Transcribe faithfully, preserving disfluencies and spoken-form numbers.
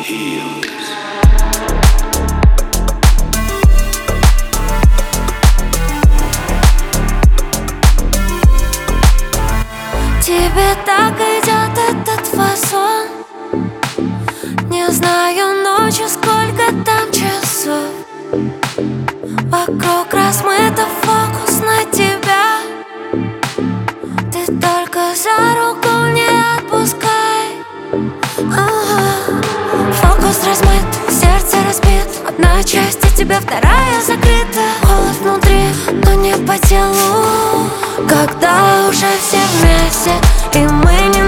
Тебе так идет этот фасон. Не знаю ночью, сколько там часов. Вокруг размыто, фокус на тебя. Ты только за руку не отпускай. Ага. Фокус размыт, сердце разбит. Одна часть от тебя, вторая закрыта. Холод внутри, но не по телу. Когда уже все вместе, и мы не